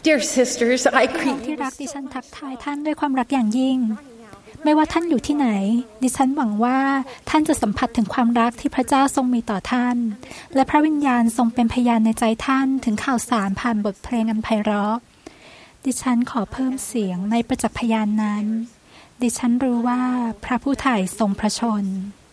Dear sisters, I พี่น้องที่รักดิฉันทักทายท่านด้วยความรักอย่างยิ่งไม่ว่าท่านอยู่ที่ไหนดิฉันหวังว่าท่านจะสัมผัสถึงความรักที่พระเจ้าทรงมีต่อท่านและพระวิญญาณทรงเป็นพยานในใจท่านถึงข่าวสารผ่านบทเพลงอันไพเราะดิฉันขอเพิ่มเสียงในประจักษ์พยานนั้นดิฉันรู้ว่าพระผู้ไถ่ทรงพระชน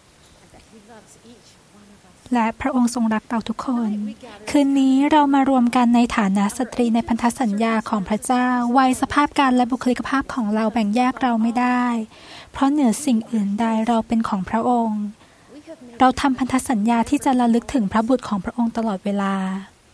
และพระองค์ทรงรักเราทุกคนคืนนี้เรามารวมกันในฐานะสตรีในพันธสัญญาของพระเจ้าวัยสภาพการและบุคลิกภาพของเราแบ่งแยกเราไม่ได้เพราะเหนือสิ่งอื่นใดเราเป็นของพระองค์เราทำพันธสัญญาที่จะระลึกถึงพระบุตรของพระองค์ตลอดเวลา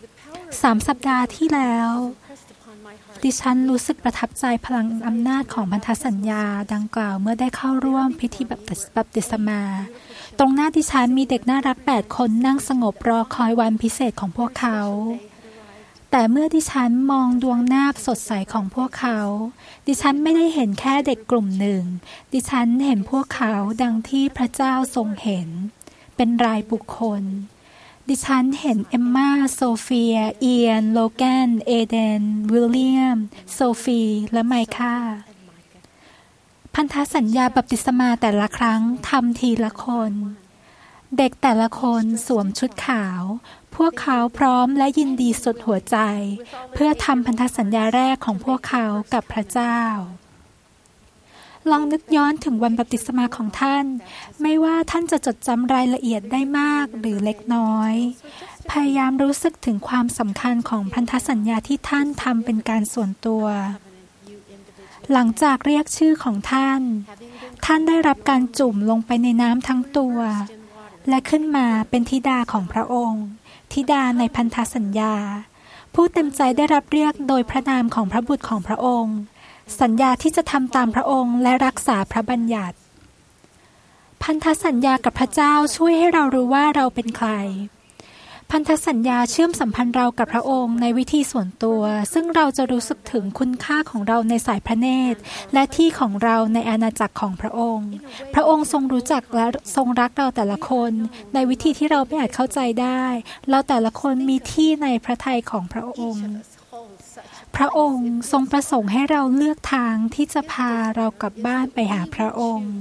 3 สัปดาห์ที่แล้วดิฉันรู้สึกประทับใจพลังอำนาจของพันธสัญญาดังกล่าวเมื่อได้เข้าร่วมพิธีบัพติศมาตรงหน้าดิฉันมีเด็กน่ารัก8 คนนั่งสงบรอคอยวันพิเศษของพวกเขาแต่เมื่อดิฉันมองดวงหน้าสดใสของพวกเขาดิฉันไม่ได้เห็นแค่เด็กกลุ่มหนึ่งดิฉันเห็นพวกเขาดังที่พระเจ้าทรงเห็นเป็นรายบุคคลดิฉันเห็นเอมมาโซเฟียเอียนโลแกนเอเดนวิลเลียมโซฟีและไมค่าพันธสัญญาบัพติศมาแต่ละครั้งทำทีละคนเด็กแต่ละคนสวมชุดขาวพวกเขาพร้อมและยินดีสุดหัวใจเพื่อทำพันธสัญญาแรกของพวกเขากับพระเจ้าลองนึกย้อนถึงวันบัพติศมาของท่านไม่ว่าท่านจะจดจำรายละเอียดได้มากหรือเล็กน้อยพยายามรู้สึกถึงความสำคัญของพันธสัญญาที่ท่านทำเป็นการส่วนตัวหลังจากเรียกชื่อของท่านได้รับการจุ่มลงไปในน้ำทั้งตัวและขึ้นมาเป็นธิดาของพระองค์ธิดาในพันธสัญญาผู้เต็มใจได้รับเรียกโดยพระนามของพระบุตรของพระองค์สัญญาที่จะทำตามพระองค์และรักษาพระบัญญัติพันธสัญญากับพระเจ้าช่วยให้เรารู้ว่าเราเป็นใครพันธสัญญาเชื่อมสัมพันธ์เรากับพระองค์ในวิธีส่วนตัวซึ่งเราจะรู้สึกถึงคุณค่าของเราในสายพระเนตรและที่ของเราในอาณาจักรของพระองค์พระองค์ทรงรู้จักและทรงรักเราแต่ละคนในวิธีที่เราไม่อาจเข้าใจได้เราแต่ละคนมีที่ในพระทัยของพระองค์พระองค์ทรงประสงค์ให้เราเลือกทางที่จะพาเรากลับบ้านไปหาพระองค์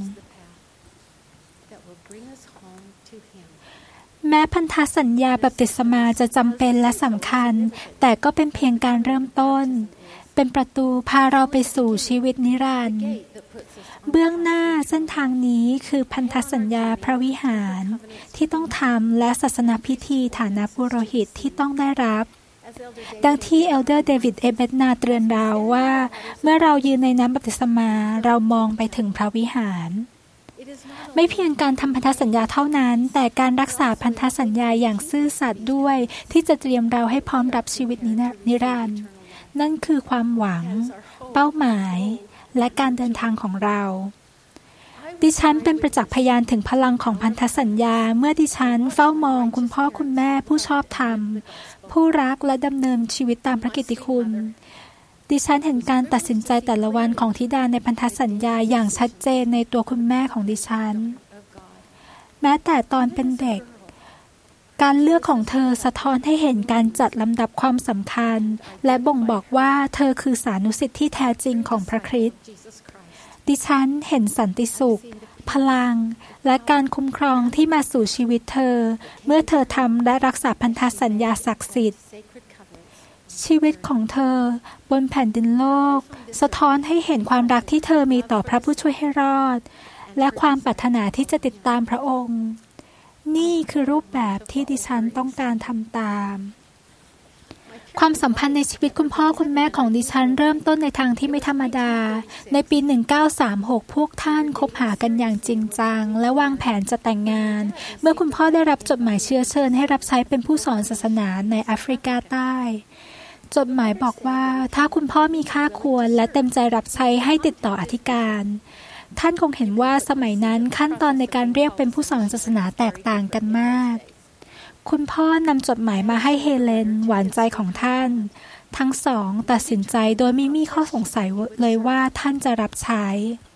แม้พันธสัญญาบัพติศมาจะจำเป็นและสำคัญแต่ก็เป็นเพียงการเริ่มต้นเป็นประตูพาเราไปสู่ชีวิตนิรันดร์เบื้องหน้าเส้นทางนี้คือพันธสัญญาพระวิหารที่ต้องทำและศาสนพิธีฐานะปุโรหิตที่ต้องได้รับดังที่เอลเดอร์เดวิดเอเบตนาเตือนเราว่าเมื่อเรายืนในน้ำบัพติศมาเรามองไปถึงพระวิหารไม่เพียงการทำพันธสัญญาเท่านั้นแต่การรักษาพันธสัญญาอย่างซื่อสัตย์ด้วยที่จะเตรียมเราให้พร้อมรับชีวิตนิรันดร์นั่นคือความหวังเป้าหมายและการเดินทางของเราดิฉันเป็นประจักษ์พยานถึงพลังของพันธสัญญาเมื่อดิฉันเฝ้ามองคุณพ่อคุณแม่ผู้ชอบธรรมผู้รักและดำเนินชีวิตตามพระกิตติคุณดิฉันเห็นการตัดสินใจแต่ละวันของธิดาในพันธสัญญาอย่างชัดเจนในตัวคุณแม่ของดิฉันแม้แต่ตอนเป็นเด็กการเลือกของเธอสะท้อนให้เห็นการจัดลำดับความสำคัญและบ่งบอกว่าเธอคือสานุสิทธิ์ที่แท้จริงของพระคริสต์ดิฉันเห็นสันติสุขพลังและการคุ้มครองที่มาสู่ชีวิตเธอเมื่อเธอทำและรักษาพันธสัญญาศักดิ์สิทธิ์ชีวิตของเธอบนแผ่นดินโลกสะท้อนให้เห็นความรักที่เธอมีต่อพระผู้ช่วยให้รอดและความปรารถนาที่จะติดตามพระองค์นี่คือรูปแบบที่ดิฉันต้องการทำตามความสัมพันธ์ในชีวิตคุณพ่อคุณแม่ของดิฉันเริ่มต้นในทางที่ไม่ธรรมดาในปี 1936 พวกท่านคบหากันอย่างจริงจังและวางแผนจะแต่งงานเมื่อคุณพ่อได้รับจดหมายเชื้อเชิญให้รับใช้เป็นผู้สอนศาสนาในแอฟริกาใต้จดหมายบอกว่าถ้าคุณพ่อมีค่าควรและเต็มใจรับใช้ให้ติดต่ออธิการท่านคงเห็นว่าสมัยนั้นขั้นตอนในการเรียกเป็นผู้สอนศาสนาแตกต่างกันมากคุณพ่อนำจดหมายมาให้เฮเลนหวานใจของท่านทั้งสองตัดสินใจโดยไม่มีข้อสงสัยเลยว่าท่านจะรับใช้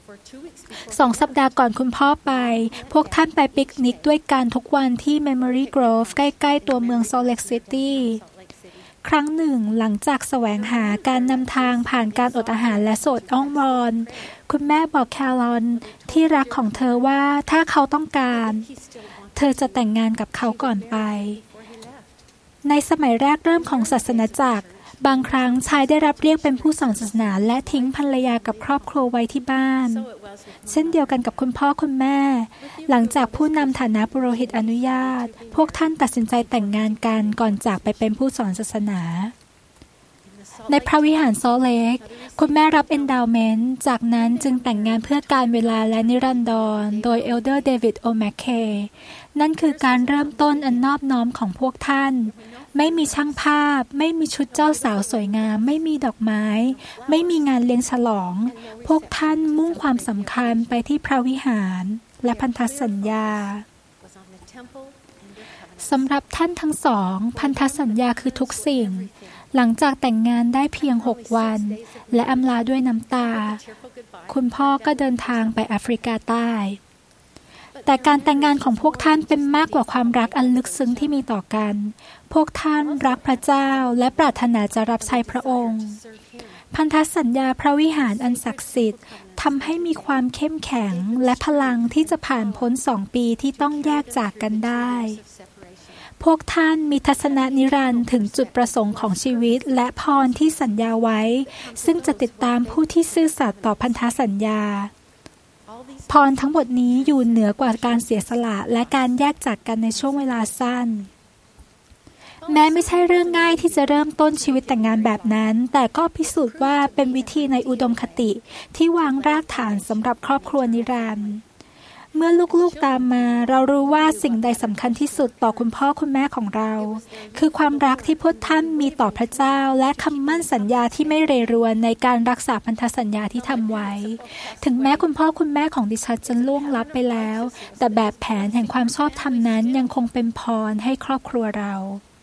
2 สัปดาห์ก่อนคุณพ่อไปพวกท่านไปปิกนิกด้วยกันทุกวันที่ Memory Grove ใกล้ๆตัวเมือง Salt Lake City ครั้งหนึ่งหลังจากแสวงหาการนำทางผ่านการอดอาหารและโสดอ้อนวอนคุณแม่บอกแคลอนที่รักของเธอว่าถ้าเขาต้องการเธอจะแต่งงานกับเขาก่อนไปในสมัยแรกเริ่มของศาสนจักรบางครั้งชายได้รับเรียกเป็นผู้สอนศาสนาและทิ้งภรรยากับครอบครัวไว้ที่บ้านเช่นเดียวกันกับคุณพ่อคุณแม่หลังจากผู้นำฐานะปุโรหิตอนุญาตพวกท่านตัดสินใจแต่งงานกันก่อนจากไปเป็นผู้สอนศาสนาในพระวิหารซอลต์เลคคุณแม่รับเอนดาวเมนต์จากนั้นจึงแต่งงานเพื่อการเวลาและนิรันดรโดยเอลเดอร์เดวิดโอแมคเคย์นั่นคือการเริ่มต้นอันนอบน้อมของพวกท่านไม่มีช่างภาพไม่มีชุดเจ้าสาวสวยงามไม่มีดอกไม้ไม่มีงานเลี้ยงฉลองพวกท่านมุ่งความสำคัญไปที่พระวิหารและพันธสัญญาสำหรับท่านทั้งสองพันธสัญญาคือทุกสิ่งหลังจากแต่งงานได้เพียง6 วันและอำลาด้วยน้ำตาคุณพ่อก็เดินทางไปแอฟริกาใต้แต่การแต่งงานของพวกท่านเป็นมากกว่าความรักอันลึกซึ้งที่มีต่อกันพวกท่านรักพระเจ้าและปรารถนาจะรับใช้พระองค์พันธสัญญาพระวิหารอันศักดิ์สิทธิ์ทำให้มีความเข้มแข็งและพลังที่จะผ่านพ้น2 ปีที่ต้องแยกจากกันได้พวกท่านมีทัศนนิรันดร์ถึงจุดประสงค์ของชีวิตและพรที่สัญญาไว้ซึ่งจะติดตามผู้ที่ซื่อสัตย์ต่อพันธสัญญาพรทั้งหมดนี้อยู่เหนือกว่าการเสียสละและการแยกจากกันในช่วงเวลาสั้นแม้ไม่ใช่เรื่องง่ายที่จะเริ่มต้นชีวิตแต่งงานแบบนั้นแต่ก็พิสูจน์ว่าเป็นวิธีในอุดมคติที่วางรากฐานสำหรับครอบครัวนิรันดร์เมื่อลูกๆตามมาเรารู้ว่าสิ่งใดสำคัญที่สุดต่อคุณพ่อคุณแม่ของเราคือความรักที่พวกท่านมีต่อพระเจ้าและคำมั่นสัญญาที่ไม่เรรวนในการรักษาพันธสัญญาที่ทำไว้ถึงแม้คุณพ่อคุณแม่ของดิฉันจะล่วงลับไปแล้วแต่แบบแผนแห่งความชอบธรรมนั้นยังคงเป็นพรให้ครอบครัวเรา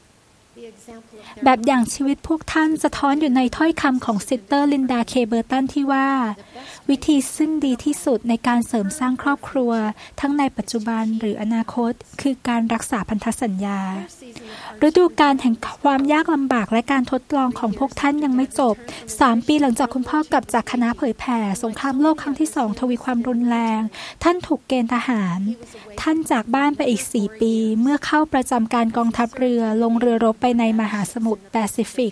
แบบอย่างชีวิตพวกท่านสะท้อนอยู่ในถ้อยคำของซิสเตอร์ลินดาเคเบอร์ตันที่ว่าวิธีซึ่งดีที่สุดในการเสริมสร้างครอบครัวทั้งในปัจจุบันหรืออนาคตคือการรักษาพันธสัญญาฤดูกาลแห่งความยากลำบากและการทดลองของพวกท่านยังไม่จบ3 ปีหลังจากคุณพ่อกลับจากคณะเผยแผ่สงครามโลกครั้งที่2ทวีความรุนแรงท่านถูกเกณฑ์ทหารท่านจากบ้านไปอีก4 ปีเมื่อเข้าประจำการกองทัพเรือลงเรือรบไปในมหาสมุทรแปซิฟิก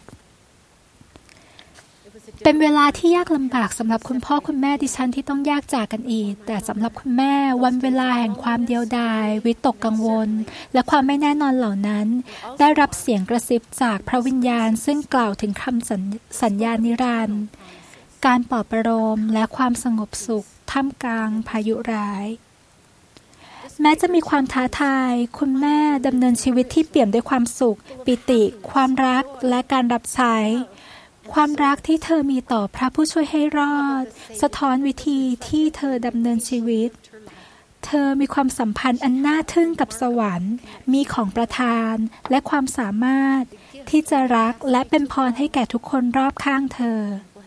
เป็นเวลาที่ยากลำบากสำหรับคุณพ่อคุณแม่ดิฉันที่ต้องแยกจากกันอีกแต่สำหรับคุณแม่วันเวลาแห่งความเดียวดายวิตกกังวลและความไม่แน่นอนเหล่านั้นได้รับเสียงกระซิบจากพระวิญญาณซึ่งกล่าวถึงคำสัญญานิรันดร์การปลอบประโลมและความสงบสุขท่ามกลางพายุร้ายแม้จะมีความท้าทายคุณแม่ดำเนินชีวิตที่เปี่ยมด้วยความสุขปิติความรักและการรับใช้ความรักที่เธอมีต่อพระผู้ช่วยให้รอดสะท้อนวิธีที่เธอดำเนินชีวิตเธอมีความสัมพันธ์อันน่าทึ่งกับสวรรค์มีของประทานและความสามารถที่จะรักและเป็นพรให้แก่ทุกคนรอบข้างเธอ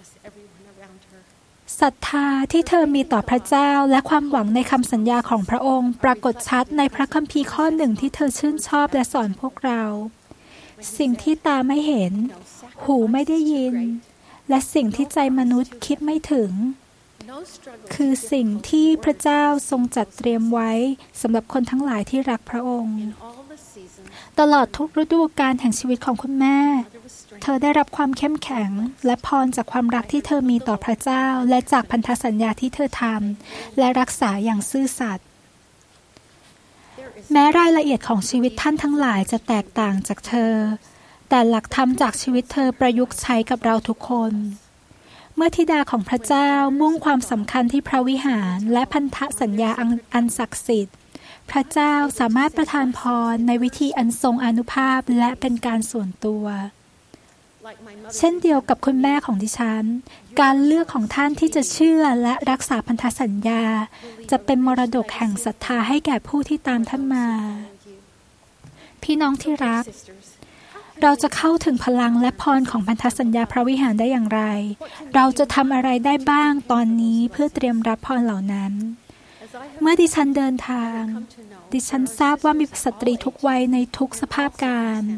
ศรัทธาที่เธอมีต่อพระเจ้าและความหวังในคำสัญญาของพระองค์ปรากฏชัดในพระคัมภีร์ข้อหนึ่งที่เธอชื่นชอบและสอนพวกเราสิ่งที่ตาไม่เห็นหูไม่ได้ยินและสิ่งที่ใจมนุษย์คิดไม่ถึงคือสิ่งที่พระเจ้าทรงจัดเตรียมไว้สำหรับคนทั้งหลายที่รักพระองค์ตลอดทุกฤดูกาลแห่งชีวิตของคุณแม่เธอได้รับความเข้มแข็งและพรจากความรักที่เธอมีต่อพระเจ้าและจากพันธสัญญาที่เธอทำและรักษาอย่างซื่อสัตย์แม้รายละเอียดของชีวิตท่านทั้งหลายจะแตกต่างจากเธอแต่หลักธรรมจากชีวิตเธอประยุกต์ใช้กับเราทุกคนเมื่อธิดาของพระเจ้ามุ่งความสำคัญที่พระวิหารและพันธสัญญาอันศักดิ์สิทธิ์พระเจ้าสามารถประทานพรในวิธีอันทรงอานุภาพและเป็นการส่วนตัวเช่นเดียวกับคุณแม่ของดิฉันการเลือกของท่านที่จะเชื่อและรักษาพันธสัญญาจะเป็นมรดกแห่งศรัทธาให้แก่ผู้ที่ตามท่านมาพี่น้องที่รักเราจะเข้าถึงพลังและพรของพันธสัญญาพระวิหารได้อย่างไรเราจะทำอะไรได้บ้างตอนนี้เพื่อเตรียมรับพรเหล่านั้นเมื่อดิฉันเดินทางดิฉันทราบว่ามีสตรีทุกวัยในทุกสภาพการ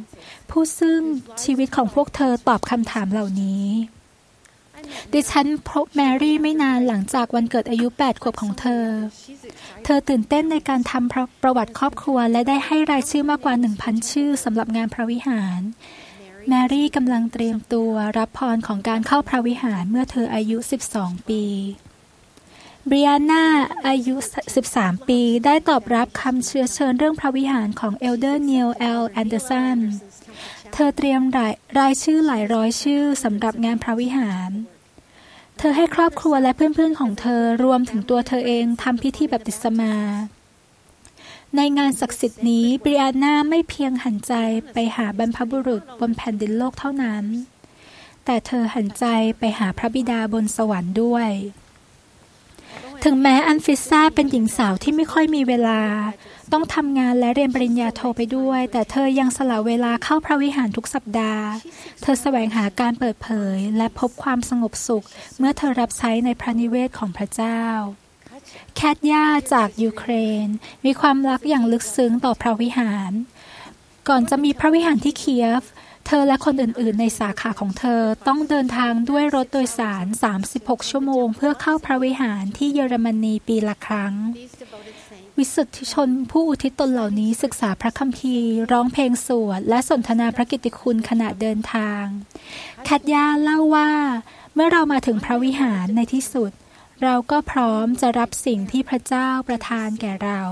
ผู้ซึ่งชีวิตของพวกเธอตอบคำถามเหล่านี้ดิฉันพบแมรี่ไม่นานหลังจากวันเกิดอายุ8 ขวบของเธอตื่นเต้นในการทำประวัติครอบครัวและได้ให้รายชื่อมากกว่า 1,000 ชื่อสำหรับงานพระวิหารแมรี่กำลังเตรียมตัวรับพรของการเข้าพระวิหารเมื่อเธออายุ12 ปีบริอาน่าอายุ13 ปีได้ตอบรับคำเชื้อเชิญเรื่องพระวิหารของเอลเดอร์นีล แอล แอนเดอร์สันเธอเตรียมรายชื่อหลายร้อยชื่อสำหรับงานพระวิหารเธอให้ครอบครัวและเพื่อนๆของเธอรวมถึงตัวเธอเองทำพิธีบัพติศมาในงานศักดิ์สิทธิ์นี้บริอาน่าไม่เพียงหันใจไปหาบรรพบุรุษบนแผ่นดินโลกเท่านั้นแต่เธอหันใจไปหาพระบิดาบนสวรรค์ด้วยถึงแม้อันฟิซาเป็นหญิงสาวที่ไม่ค่อยมีเวลาต้องทำงานและเรียนปริญญาโทไปด้วยแต่เธอยังสละเวลาเข้าพระวิหารทุกสัปดาห์เธอแสวงหาการเปิดเผยและพบความสงบสุขเมื่อเธอรับใช้ในพระนิเวศของพระเจ้าแคทยาจากยูเครนมีความรักอย่างลึกซึ้งต่อพระวิหารก่อนจะมีพระวิหารที่เคียฟเธอและคนอื่นๆในสาขาของเธอต้องเดินทางด้วยรถโดยสาร36 ชั่วโมงเพื่อเข้าพระวิหารที่เยอรมนีปีละครั้งวิสุทธิชนผู้อุทิศตนเหล่านี้ศึกษาพระคัมภีร์ร้องเพลงสวดและสนทนาพระกิตติคุณขณะเดินทางแคทยาเล่าว่าเมื่อเรามาถึงพระวิหารในที่สุดเราก็พร้อมจะรับสิ่งที่พระเจ้าประทานแก่เรา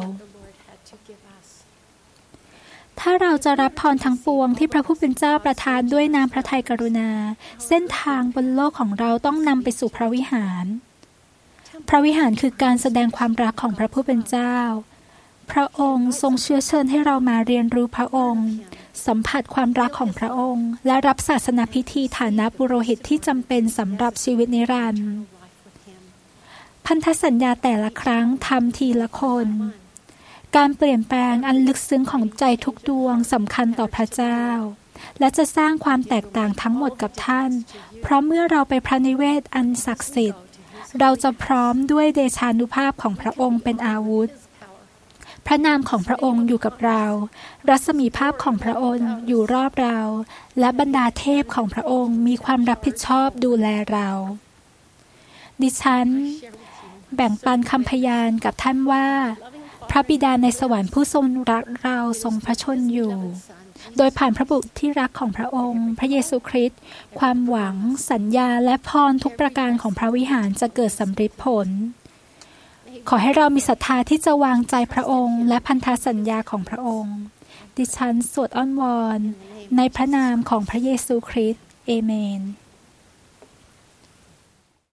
ถ้าเราจะรับพรทั้งปวงที่พระผู้เป็นเจ้าประทานด้วยน้ำพระทัยกรุณาเส้นทางบนโลกของเราต้องนำไปสู่พระวิหารพระวิหารคือการแสดงความรักของพระผู้เป็นเจ้าพระองค์ทรงเชื้อเชิญให้เรามาเรียนรู้พระองค์สัมผัสความรักของพระองค์และรับศาสนพิธีฐานะปุโรหิตที่จำเป็นสำหรับชีวิตนิรันดร์พันธสัญญาแต่ละครั้งทำทีละคนการเปลี่ยนแปลงอันลึกซึ้งของใจทุกดวงสำคัญต่อพระเจ้าและจะสร้างความแตกต่างทั้งหมดกับท่านเพราะเมื่อเราไปพระนิเวศอันศักดิ์สิทธิ์เราจะพร้อมด้วยเดชานุภาพของพระองค์เป็นอาวุธพระนามของพระองค์อยู่กับเรารัศมีภาพของพระองค์อยู่รอบเราและบรรดาเทพของพระองค์มีความรับผิดชอบดูแลเราดิฉันแบ่งปันคำพยานกับท่านว่าพระบิดาในสวรรค์ผู้ทรงรักเราทรงพระชนอยู่โดยผ่านพระบุตรที่รักของพระองค์พระเยซูคริสต์ความหวังสัญญาและพรทุกประการของพระวิหารจะเกิดสำฤทธิ์ผลขอให้เรามีศรัทธาที่จะวางใจพระองค์และพันธสัญญาของพระองค์ดิฉันสวดอ้อนวอนในพระนามของพระเยซูคริสต์เอเมน